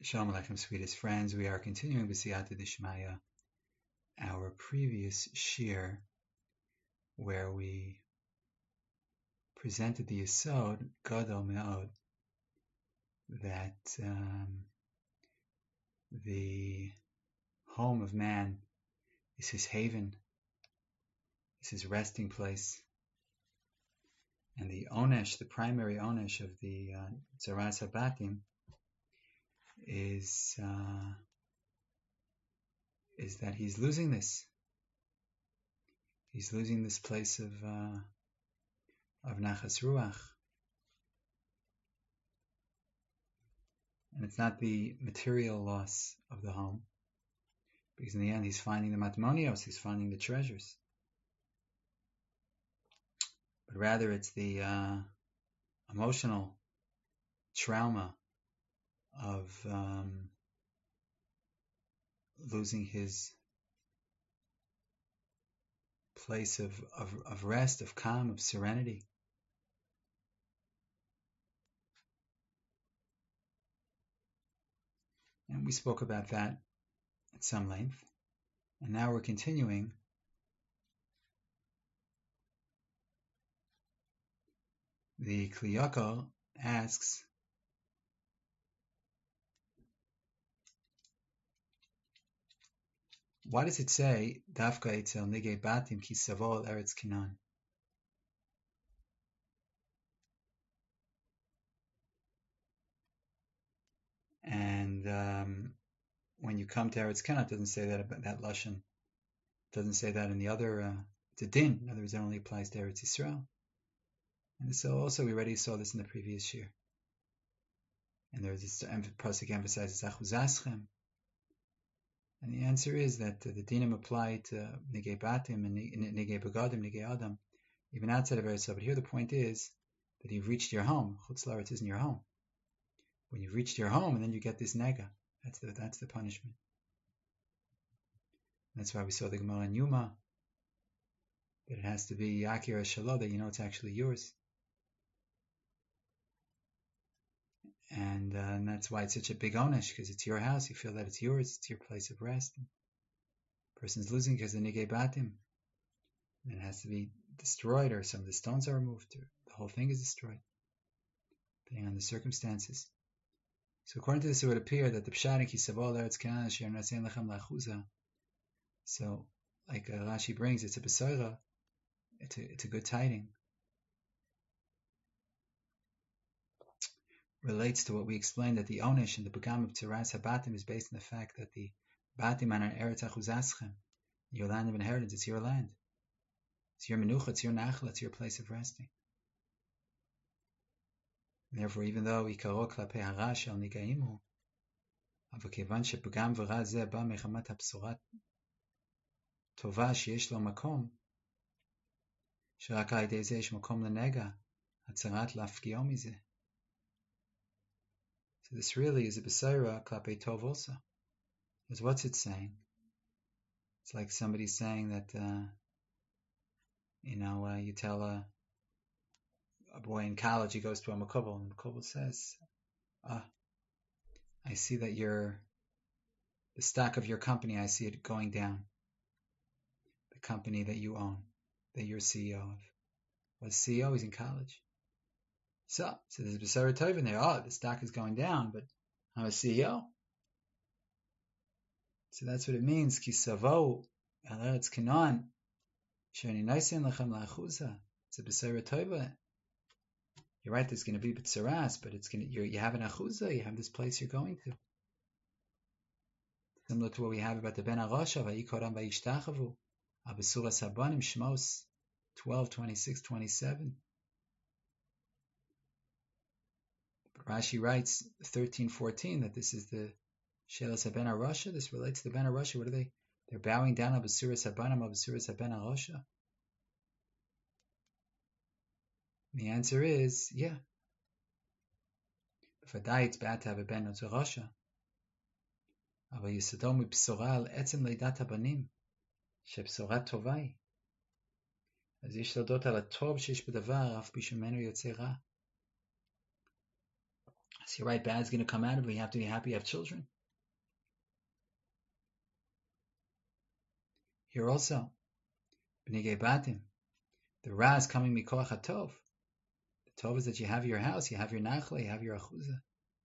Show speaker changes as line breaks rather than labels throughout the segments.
Shalom Aleichem, sweetest friends. We are continuing with Siyata Dishmaya, our previous shir, where we presented the Yesod, Gadol Me'od, that the home of man is his haven, is his resting place, and the onesh, the primary onesh of the Zaras Habatim, is that he's losing this. He's losing this place of Nachas Ruach. And it's not the material loss of the home, because in the end he's finding the matmonios, he's finding the treasures. But rather it's the emotional trauma of losing his place of rest, of calm, of serenity. And we spoke about that at some length. And now we're continuing the Kli Yakar asks, why does it say Dafka Etzel Nigei Batim Ki Savol Eretz Kinan? And when you come to Eretz Kinan, it doesn't say that about that lashon. It doesn't say that in the other. It's a din. In other words, it only applies to Eretz Yisrael. And so also we already saw this in the previous year. And there's this pasuk emphasizes Achuzaschem. And the answer is that the dinim apply to Nigei Batim and Nigei Begadim, Nigei Adam, even outside of Eretz. But here the point is that you've reached your home. Chutz La'aretz isn't your home. When you've reached your home, and then you get this nega, that's the punishment. And that's why we saw the Gemara in Yuma, that it has to be Yakir Shalom, that you know it's actually yours. And that's why it's such a big onesh, because it's your house, you feel that it's yours, it's your place of rest. The person's losing because the Nigei Batim. And it has to be destroyed, or some of the stones are removed, or the whole thing is destroyed, depending on the circumstances. So according to this, it would appear that the Pshat Ki Savol Eretz Kinan Asher Nasein Lechem Lachuza. So, like Rashi brings, it's a besoira, it's a good tiding. Relates to what we explained, that the Onish and the Begam of Tzaras Habatim is based on the fact that the Batim are Eretz Achuzaschem, your land of inheritance, it's your land. It's your menucha, it's your nachla, it's your place of resting. And therefore, even though Ikaro Klape Harash al Nigaimu, Avakevan Shepegam V'ra Zeh Ba Mechamat HaBsorat Tova Sheyesh Lo Makom, Sherak Al Yedei Zeh Yesh Makom Lenega, Hatzarat Lafgio Mizeh. So this really is a Besaira Klape Tov also. Because what's it saying? It's like somebody saying that, you tell a boy in college, he goes to a makubal, and the makubal says, I see that the stock of your company, I see it going down. The company that you own, that you're CEO of. What's CEO? He's in college. So there's a B'sara Tov in there. The stock is going down, but I'm a CEO. So that's what it means. Ki savo al Eretz Kinan sheni naisen lechem la'achuza. It's a B'sara Tov. You're right. There's going to be b'tzaras, but you have an achuza. You have this place you're going to. Similar to what we have about the Ben Arosha va'ikoram va'yishtachavu abasuras habanim Shmos 12, 26, 27. Rashi writes 13:14 that this is the Shelas HaBen Arosha. This relates to the Ben Arosha. What are they? They're bowing down Abasuras Habanim, Abasuras HaBen Arosha. The answer is, yeah. B'vadai, it's bad to have a Ben Arosha. Aber Yisodom B'sora al etzem leidat habanim, sheb'sora tovai. אז יש להודות על הטוב שיש בדבר, אף בשמנו יוצא רע. So you're right, bad's going to come out of it. You have to be happy you have children. Here also, b'nigei batim, the ra is coming mikoach hatov. The tov is that you have your house, you have your nachla, you have your achuza.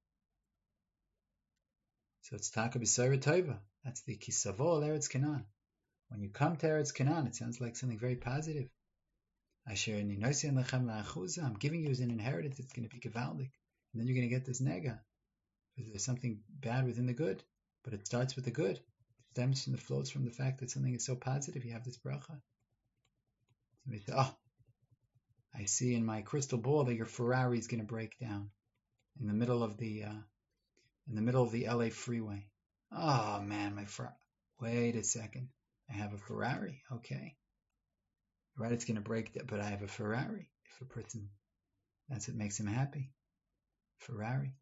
So it's taka b'soira tova. That's the kisavo Eretz Canaan. When you come to Eretz Canaan, it sounds like something very positive. Asher ninosin lechem la'achuza. I'm giving you as an inheritance. It's going to be gevaldik, and then you're going to get this nega. Because there's something bad within the good, but it starts with the good. It stems from the flows from the fact that something is so positive. You have this bracha. Somebody say, "Oh, I see in my crystal ball that your Ferrari is going to break down in the middle of the LA freeway." Oh man, my Ferrari. Wait a second. I have a Ferrari. Okay. Right, it's going to break, but I have a Ferrari. If a person, that's what makes him happy. Ferrari.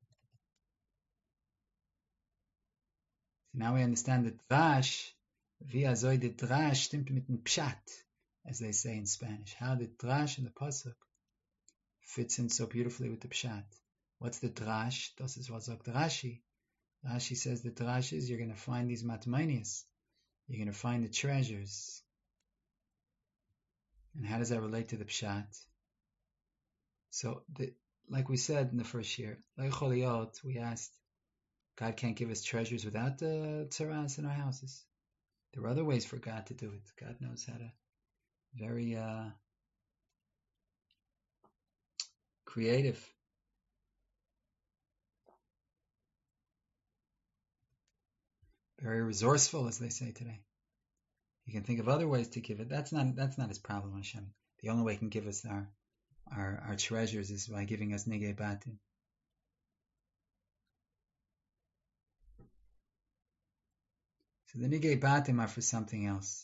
So now we understand that Drash, via Zoy de Drash, stimmt mit dem Pshat, as they say in Spanish. How the Drash in the Pasuk fits in so beautifully with the Pshat. What's the Drash? Das ist was sagt Rashi. Rashi says the Drash is you're going to find these matmanias. You're going to find the treasures. And how does that relate to the Pshat? So, like we said in the first year, we asked, God can't give us treasures without the tzaras in our houses. There are other ways for God to do it. God knows how to very creative. Very resourceful, as they say today. He can think of other ways to give it. That's not his problem, Hashem. The only way he can give us our treasures is by giving us nigei batim. So the nigei batim are for something else.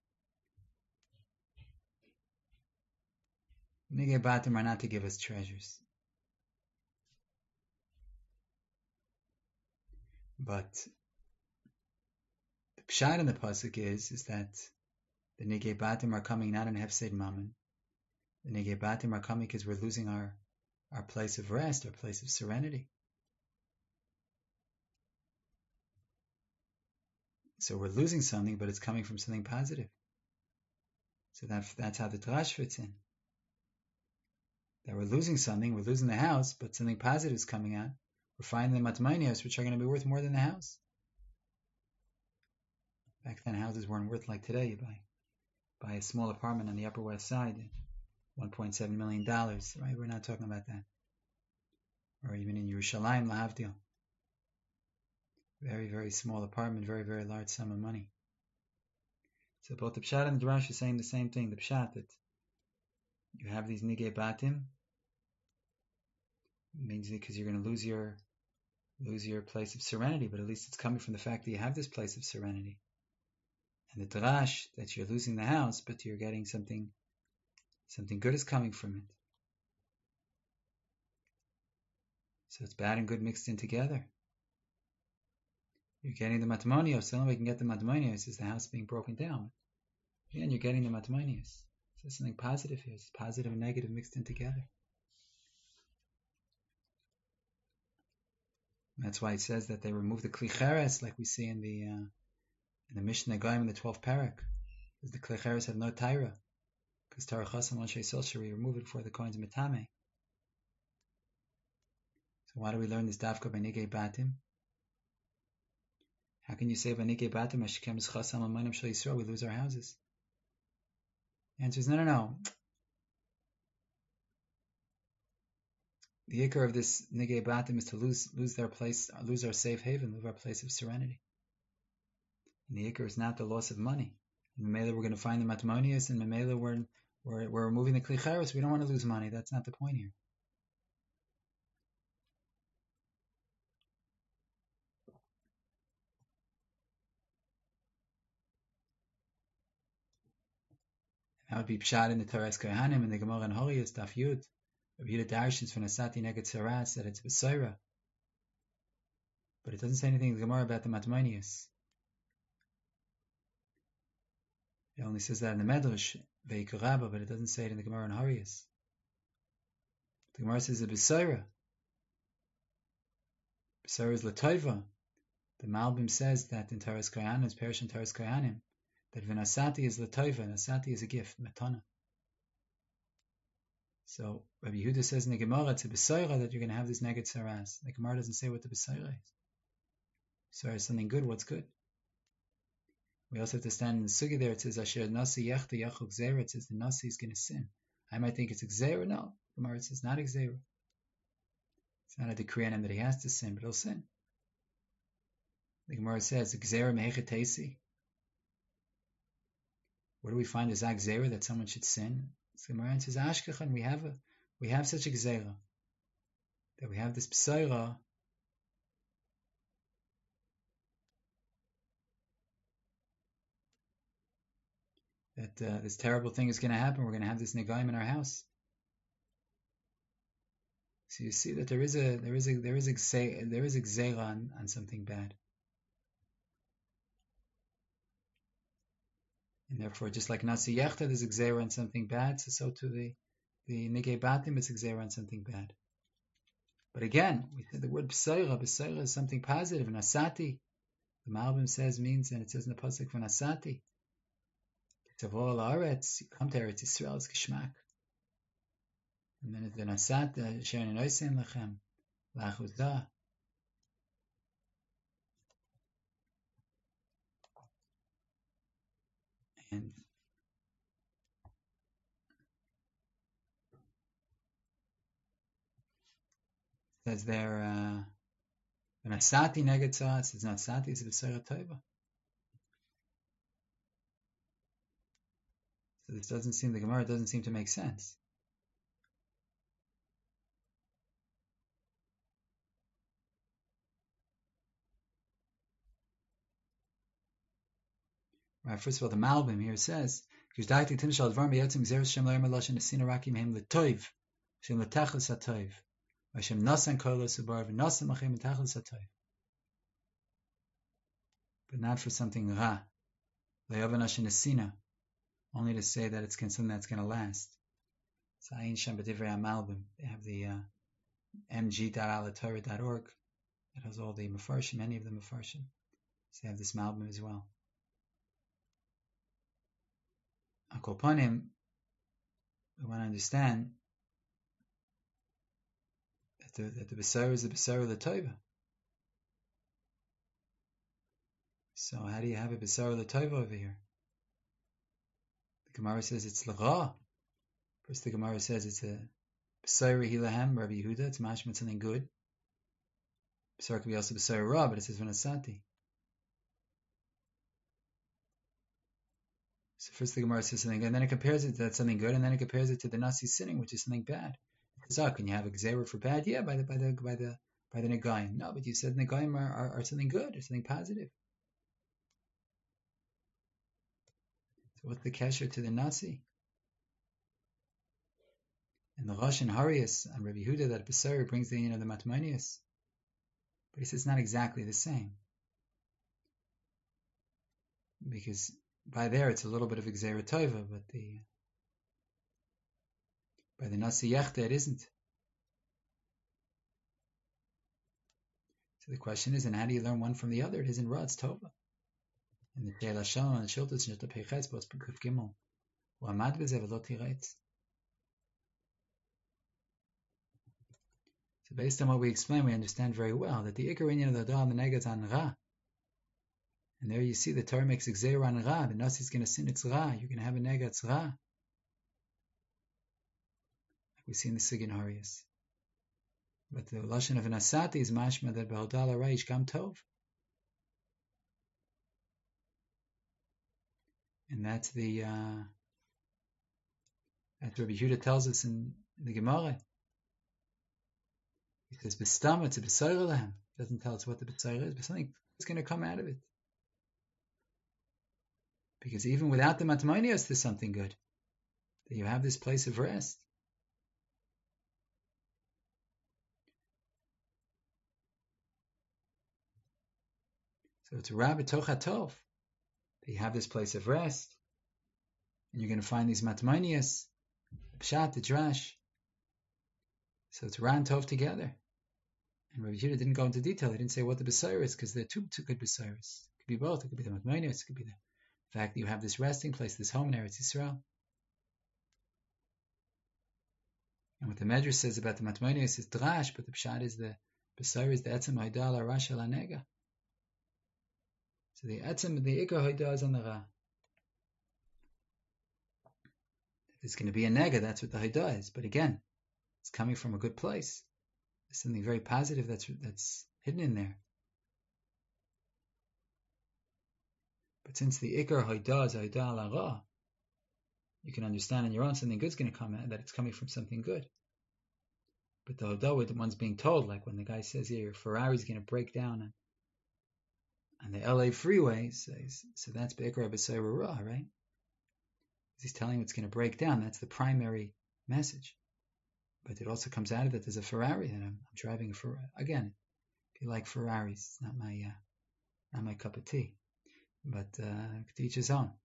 Nigei batim are not to give us treasures. But the pshat in the pasuk is that the nigei batim are coming not in hefsed mammon. The nigei batim are coming because we're losing our place of rest, our place of serenity. So we're losing something, but it's coming from something positive. So that's how the drash fits in. That we're losing something, we're losing the house, but something positive is coming out. We're finding the matmanios, which are going to be worth more than the house. Back then, houses weren't worth like today. You buy a small apartment on the Upper West Side, $1.7 million, right? We're not talking about that. Or even in Yerushalayim, Lahavdil. Very, very small apartment, very, very large sum of money. So both the Pshat and the Drash are saying the same thing. The Pshat, that you have these nigei batim, means because you're going to lose your place of serenity, but at least it's coming from the fact that you have this place of serenity. And the Drash, that you're losing the house, but you're getting something good is coming from it. So it's bad and good mixed in together. You're getting the matmonios. The only way you can get the matmonios is the house being broken down. Again, you're getting the matmonios. So there's something positive here. It's positive and negative mixed in together. And that's why it says that they remove the klicheres, like we see in the Mishnah Goyim in the 12th parak. Because the klicheres have no taira. Because Torah Chasam Moshe Shari remove it before the coins metame. So why do we learn this dafka by nigei batim? How can you say by nigei batim Hashem is chasam amanim shel Yisrael? We lose our houses. The answer is no. The ikar of this nigei batim is to lose their place, lose our safe haven, lose our place of serenity. And the ikar is not the loss of money. In Mamela we're going to find the matmonius, and Mamela we're removing the klicheres. We don't want to lose money. That's not the point here. That would be pshat in the Torah's Kohanim and the Gemara and Horiyos Daf Yud. Rabbi Yehuda Darshins from Asati Neged Saras that it's Besoira. But it doesn't say anything in the Gemara about the matmonius. It only says that in the Medrash, Veikuraba, but it doesn't say it in the Gemara and Horiyos. The Gemara says a Besoira. B'saira is l'toiva. The Malbim says that in Taras Kohanim, Perish in Taras Kohanim, that v'nasati is l'toiva, nasati is a gift, matana. So Rabbi Yehuda says in the Gemara, it's a b'saira that you're going to have this neged saras. The Gemara doesn't say what the b'saira is. So is something good, what's good? We also have to stand in the sugi there, it says, Asher nasi yechta yachuk zera, it says the nasi is going to sin. I might think it's xera, no. The Gemara says not xera. It's not a decree on him that he has to sin, but he'll sin. The Gemara says, xera mehechetesi. Where do we find this xera that someone should sin? So the Gemara says, Ashkechan, we have such a xera, that we have this psaira, that this terrible thing is going to happen. We're going to have this negaim in our house. So you see that there is a gzeira on something bad, and therefore, just like nasi yechta, there's a gzeira on something bad. So to the negei batim, it's a gzeira on something bad. But again, we said the word b'saira. B'saira is something positive. Nasati, the Malbim says means, and it says in the pasuk for nasati. Tavor la'aretz, you come to Eretz Yisrael, it's geschmack. And then it's the nasat, she'en oisem lechem, la'achuzah. And it says there, the nasati neged tzah, it's nasati, it's b'saira toiva. So this doesn't seem, the Gemara doesn't seem to make sense. Right, first of all, the Malbim here says, but not for something ra. Only to say that it's something that's going to last. So Ayin Shem B'divrei HaMalbim. They have the mg.alatorah.org that has all the Mefarshim, many of the Mefarshim. So they have this Malbim as well. On Kol Panim, we want to understand that the B'saira is the B'saira of the Toiva. So how do you have a B'saira of the Toiva over here? The Gemara says it's l'ra. First, the Gemara says it's a b'saira hilahem, Rabbi Yehuda. It's mashma, something good. B'saira could be also b'saira ra, but it says v'nasati. So first, the Gemara says something good, and then it compares it to that something good, and then it compares it to the nasi sinning, which is something bad. It says, can you have a gzeira for bad? Yeah, by the negaim. No, but you said negaim are something good, or something positive. What's the kesher to the nasi? And the Rosh and Harius and Rabbi Yehuda that B'saira brings the the matmanias, but he says it's not exactly the same, because by there it's a little bit of Gzeira Tova, but by the Nasi Yechta it isn't. So the question is, and how do you learn one from the other? It isn't Ra, it's Tova. And the Sheila Shalom and the Shiltas Nishta Pechetz Bos Pekuf Gimel U'amad B'zeh V'lo Tiretz. So based on what we explained, we understand very well that the Ikar Inyan of the Hadar and the Neged on Ra. And there you see the Torah makes Gzeira on Ra. The Nasi is going to sin, it's Ra. You're going to have a Neged, it's Ra. Like we see in the Sigin Harius. But the Lashon of Nasati is mashma that Behodal Reish Gam Tov. And that's Rabbi Yehuda tells us in the Gemara. He says, B'stam, it's a B'saira Lahem. Doesn't tell us what the B'saira is, but something is going to come out of it. Because even without the Matmanios, there's something good. That you have this place of rest. So it's Ra B'toch HaTov. That you have this place of rest. And you're going to find these Matmanios, the Pshat, the Drash. So it's Ra and Tov together. And Rabbi Yehuda didn't go into detail. He didn't say what the Besair is, because there are two good Besairs. It could be both. It could be the Matmonius. It could be the fact that you have this resting place, this home in Eretz Yisrael. And what the Medrash says about the Matmonius is Drash, but the Pshat is the Besair is the Etzem Haidal Arash El Anega. So the Etzem, the Ikar Haidah is on the Ra. If there's going to be a Nega, that's what the Haidah is. But again, it's coming from a good place. There's something very positive that's hidden in there. But since the Ikar Haidah is Haidah Al Ra, you can understand on your own something good's going to come out, that it's coming from something good. But the Haidah, the one's being told, like when the guy says here, your Ferrari's going to break down on the LA freeway, so that's Be'ikar B'Sayra Ra, right? He's telling him it's going to break down. That's the primary message. But it also comes out of it, there's a Ferrari, and I'm driving a Ferrari. Again, if you like Ferraris, it's not my cup of tea. But to each his own.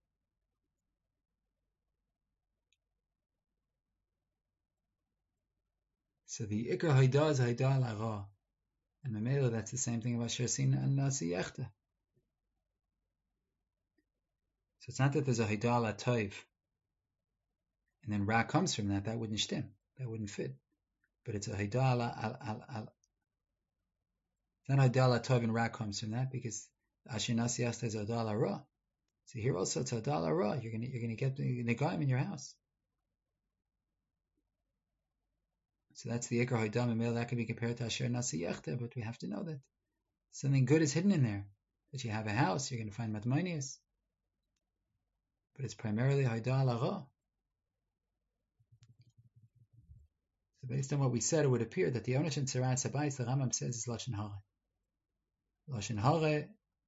So the Ikar Haidah is Haidah Al Ra. And Mamela, that's the same thing about Shersin and Nasi Yechta. So it's not that there's a Haidah Al Toiv, and then Ra comes from that. That wouldn't shtim. That wouldn't fit. But it's a Haidah Al. It's not Haidah Al Toiv and Ra comes from that, because Asher Nasi Yechta is Haidah Al Ra. So here also it's Haidah Al Ra. You're gonna get the Negaim in your house. So that's the Ikar Haidah Mamela. That can be compared to Asher Nasi Yechta, but we have to know that something good is hidden in there. That you have a house, you're going to find Matmonius. But it's primarily Haidah Al Ra. So based on what we said, it would appear that the Onesh and Tzerat Sabayis, the Rambam says, is Lashon Hare. Lashon Hare,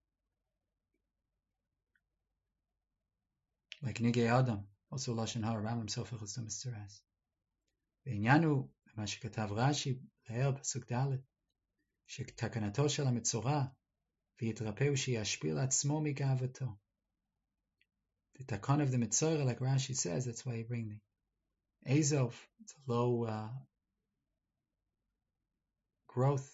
like Nigei Adam, also Lashon Hare, Rambam Sofer Chosdom Tzeras. Ve'Inyanu, מה שכתב רש"י, להר פסוק ד', שתקנתו של המצורע, ויתרפא שישפיל עצמו מגאוותו. The takon of the Mitzorah, like Rashi says, that's why you bring the Azov. It's a low growth,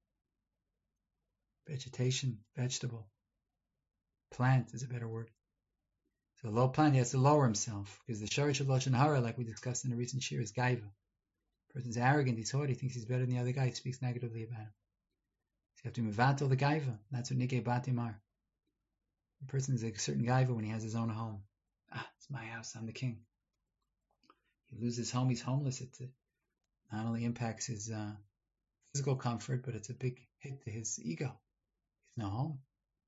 vegetable. Plant is a better word. So a low plant, he has to lower himself, because the Shorish of Lashon Hara, like we discussed in a recent shir, is Gaiva. The person's arrogant, he's haughty, he thinks he's better than the other guy, he speaks negatively about him. So you have to mevatel the Gaiva. That's what Nikei Batim are. The person is a certain Gaiva when he has his own home. It's my house, I'm the king. He loses his home, he's homeless. It not only impacts his physical comfort, but it's a big hit to his ego. He's no home.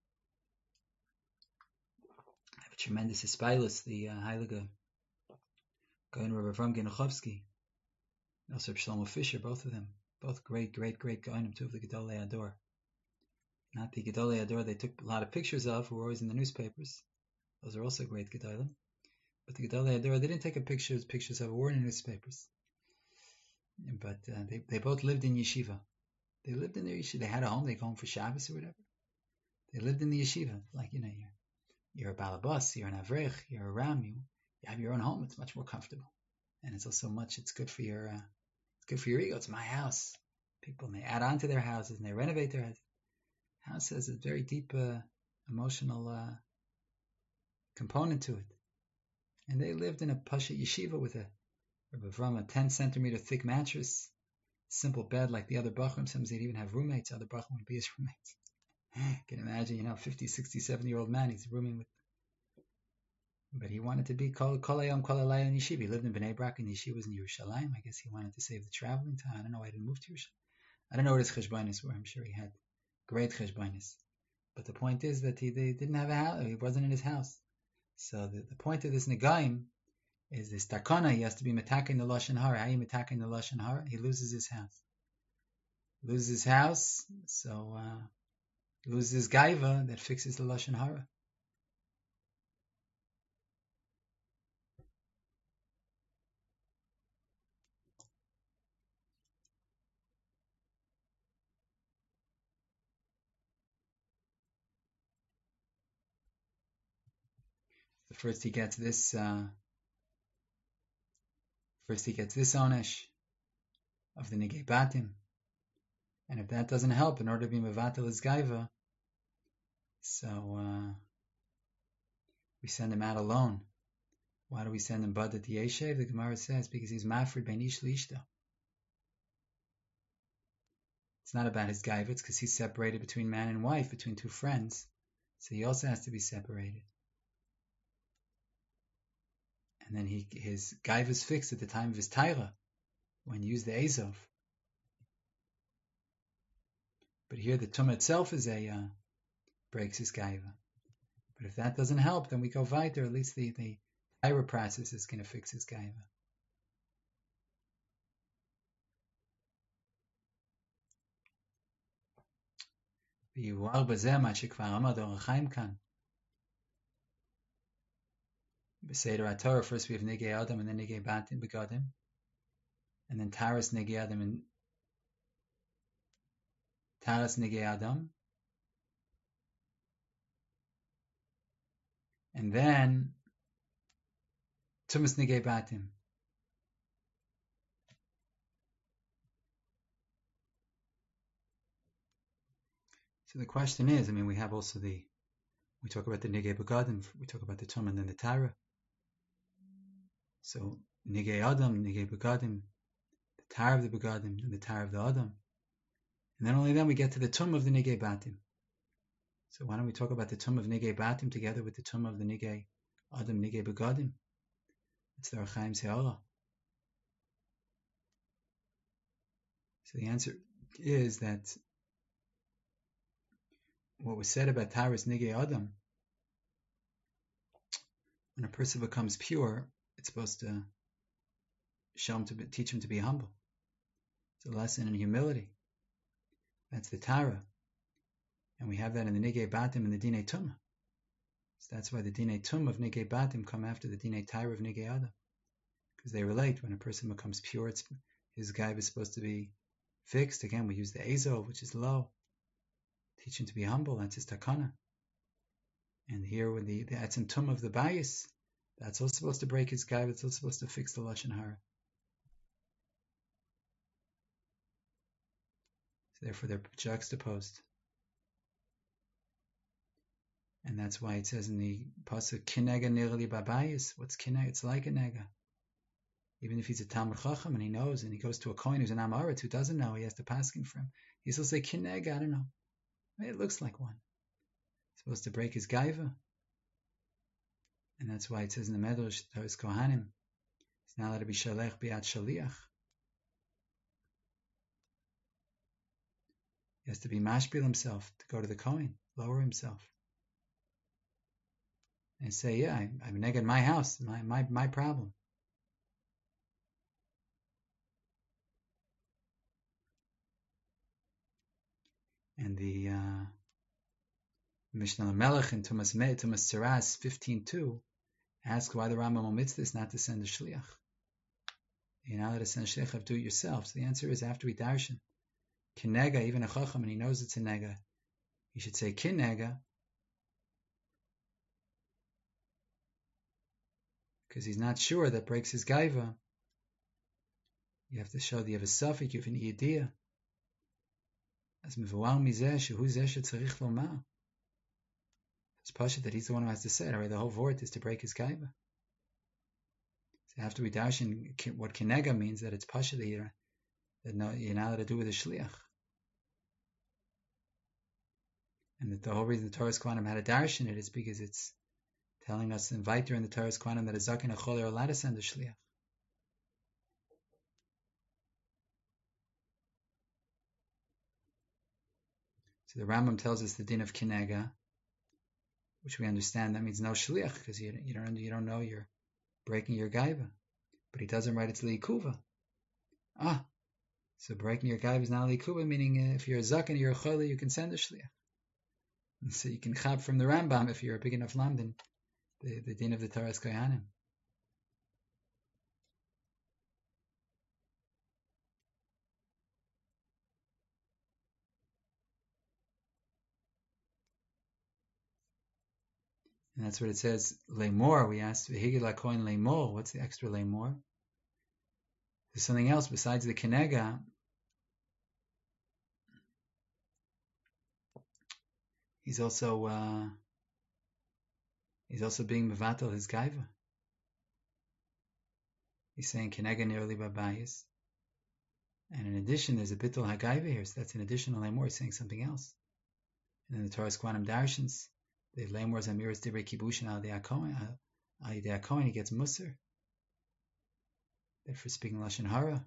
I have a tremendous Hispilus, the Heilige Gaon Rabbi Avram Genuchovsky, also Shlomo Fisher, both of them, both great Gaonim, two of the Gedolei Ador. Not the Gedolei Ador they took a lot of pictures of, who were always in the newspapers. Those are also great Gedolim. But the Gedolei Ador, they didn't take pictures of, were in the newspapers. But they both lived in yeshiva. They lived in their yeshiva. They had a home. They go home for Shabbos or whatever. They lived in the yeshiva. Like, you're a balabas, you're an avrech, you're a ram. You have your own home. It's much more comfortable, and it's also it's good for your ego. It's my house. People may add on to their houses and they renovate their houses. House has a very deep emotional component to it. And they lived in a pasha yeshiva with a 10 centimeter thick mattress, simple bed like the other bachrim. Sometimes they'd even have roommates. Other bachrim would be his roommates. You can imagine, 50, 60, 70-year-old man, he's rooming with. But he wanted to be kol hayom kol halayla in yeshiva. He lived in Bnei Brak, and yeshiva was in Yerushalayim. I guess he wanted to save the traveling time. I don't know why he didn't move to Yerushalayim. I don't know what his cheshbonis were. I'm sure he had great cheshbonis. But the point is that they didn't have a house. He wasn't in his house. So the point of this Negaim is this takana. He has to be metaking the Lashon Hara. How are you metaking the Lashon Hara? He loses his house. So loses his gaiva that fixes the Lashon Hara. First he gets this onesh of the Negei Batim. And if that doesn't help, in order to be mevatel his gaiva, so we send him out alone. Why do we send him bad at the Yeshev? The Gemara says because he's mafrid ben ish lishta. It's not about his gaiva, it's because he's separated between man and wife, between two friends. So he also has to be separated. And then his gaiva is fixed at the time of his taira, when he used the Azov. But here the tumah itself is breaks his gaiva. But if that doesn't help, then we go weiter. At least the taira process is going to fix his gaiva. ויוער בזה מה שכבר עמד אור החיים כאן. בסדר התורה, first we have Nigei Adam and then Nigei Batim Begadim. And then Taras Nigei Adam and Taras Nigei Adam. And then Tumas Nigei Batim. So the question is, we have also we talk about the Nigei Begadim, we talk about the Tum and then the Tara. So Nigei Adam, Nigei Begadim, the Tara of the Begadim, and the Tara of the Adam. And then only then we get to the Tum of the Nigei Batim. So why don't we talk about the Tum of Nigei Batim together with the Tum of the Nigei Adam, Nigei Begadim? It's the Archaim Se'ara. So the answer is that what was said about Taras Nigei Adam, when a person becomes pure, it's supposed to teach him to be humble. It's a lesson in humility. That's the Tara. And we have that in the Nigei Batim and the Dinei Tumah. So that's why the Dinei Tumah of Nigei Batim come after the Dinei Tara of Nigei Adam. Because they relate. When a person becomes pure, his gaiva is supposed to be fixed. Again, we use the Azov, which is low. Teach him to be humble, that's his takana. And here with the Etzem Tum of the bias, that's also supposed to break his gaiva, it's also supposed to fix the Lashon Hara. So therefore they're juxtaposed. And that's why it says in the pasuk, Kinega nirli babayis. What's kinega? It's like a nega. Even if he's a Talmud Chacham and he knows, and he goes to a kohen who's an Amoritz who doesn't know, he has to paskin for him. He still say kinega, I don't know. It looks like one. It's supposed to break his gaiva. And that's why it says in the Medrash, Toras Kohanim, he's not allowed to be shalech biat shaliach. He has to be mashbil himself, to go to the Kohen, lower himself. And say, yeah, I'm neged my house, my problem. And the Mishnah Melech in Tumas Tzeras 15:2 asks why the Rambam omits this not to send a shliach. You're not allowed to send a shliach, do it yourself. So the answer is after we darshan kinega, even a chacham, and he knows it's a nega, you should say kinega, because he's not sure that breaks his gaiva. You have to show that you have a suffix, you have an idea. As mivawal mizeh shehu zeh shetzarich lomar. It's pasha that he's the one who has to say it. Right? The whole vort is to break his gaiva. So after we darshan what kinega means, that it's pasha that you're not allowed to do with a shliach. And that the whole reason the Toras Kohanim had a darshan it is because it's telling us in Vayter in the Toras Kohanim that a zaken and a chol are allowed to send a shliach. So the Rambam tells us the din of kinega, which we understand that means no shliach, because you don't know you're breaking your gaiva. But he doesn't write it's liikuva. So breaking your gaiva is not liikuva, meaning if you're a zaken, you're a choli, you can send a shliach. And so you can chab from the Rambam if you're a big enough lamdan, the din of the Toras Kohanim. And that's what it says, Lemor. We asked, V'higid lakoin lemor. What's the extra lemor? There's something else besides the kinega. he's also being mevatel his gaiva. He's saying kenega nearly babayis. And in addition, there's a bitul hagaiva here, so that's an additional lemor. He's saying something else. And in the Torah's Quantum Darshans, the lemor's amiras divrei kibushin al the Kohen, he gets musar. For speaking lashon hara.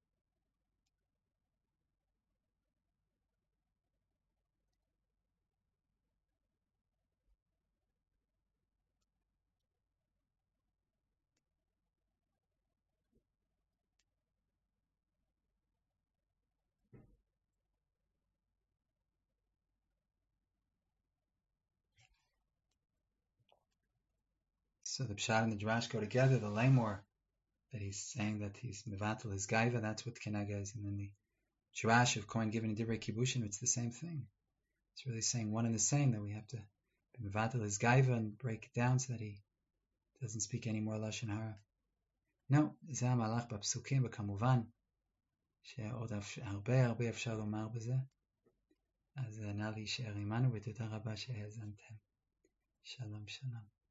So the pshat and the drash go together. The lemor that he's saying that he's mevatel his gaiva, that's what kenega is, and then the drash of Kohen given in divrei kibushin, it's the same thing. It's really saying one and the same, that we have to be mevatel his gaiva and break it down so that he doesn't speak any more lashon hara. No, זה המהלך בפסוקים, וכמובן שעוד הרבה אפשר לומר בזה. אז נא להישאר עמנו, ותודה רבה שהאזנתם. שלום שלום.